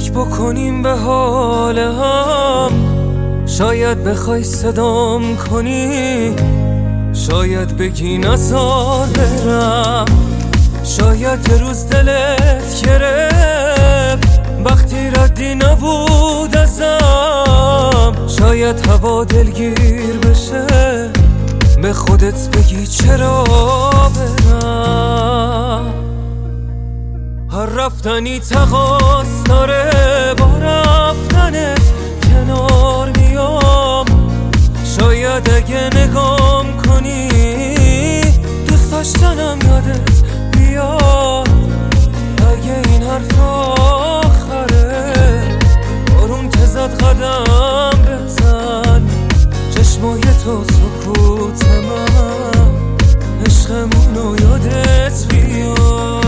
فکر بکنیم به حال هم، شاید بخوای صدام کنی، شاید بگی نزار برم، شاید یه روز دلت گرفت وقتی ردی نبود ازم، شاید هوا دلگیر بشه به خودت بگی چرا برم. هر رفتنی تقاص داره، با رفتنت کنار میام، شاید اگه نگام کنی دوست داشتنم یادت بیاد. اگه این حرف آخره بارون که زد قدم بزن، چشمای تو سکوت من عشقمونو یادت بیاد.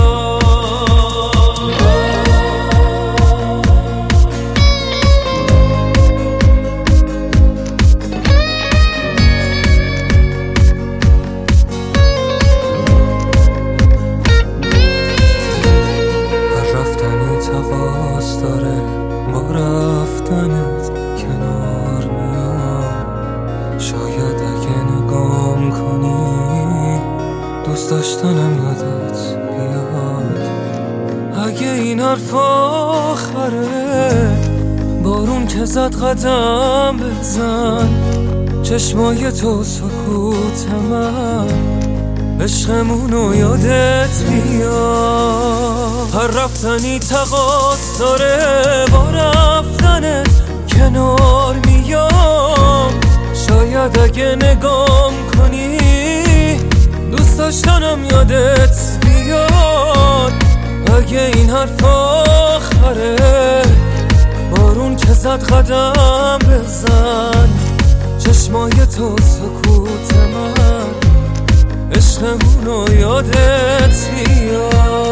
تقاص داره، با رفتنت کنار میام، شاید اگه نگام کنی دوست داشتنم یادت بیاد. اگه این حرف آخره بارون که زد قدم بزن، چشمای تو سکوت من عشقمونو یادت بیاد. هر رفتنی تقاص داره، با رفتنت کنار میام، شاید اگه نگام کنی دوست داشتنم یادت بیاد. اگه این حرف آخره بارون که زد قدم بزن، چشمای تو سکوت من عشقمونو یادت بیاد.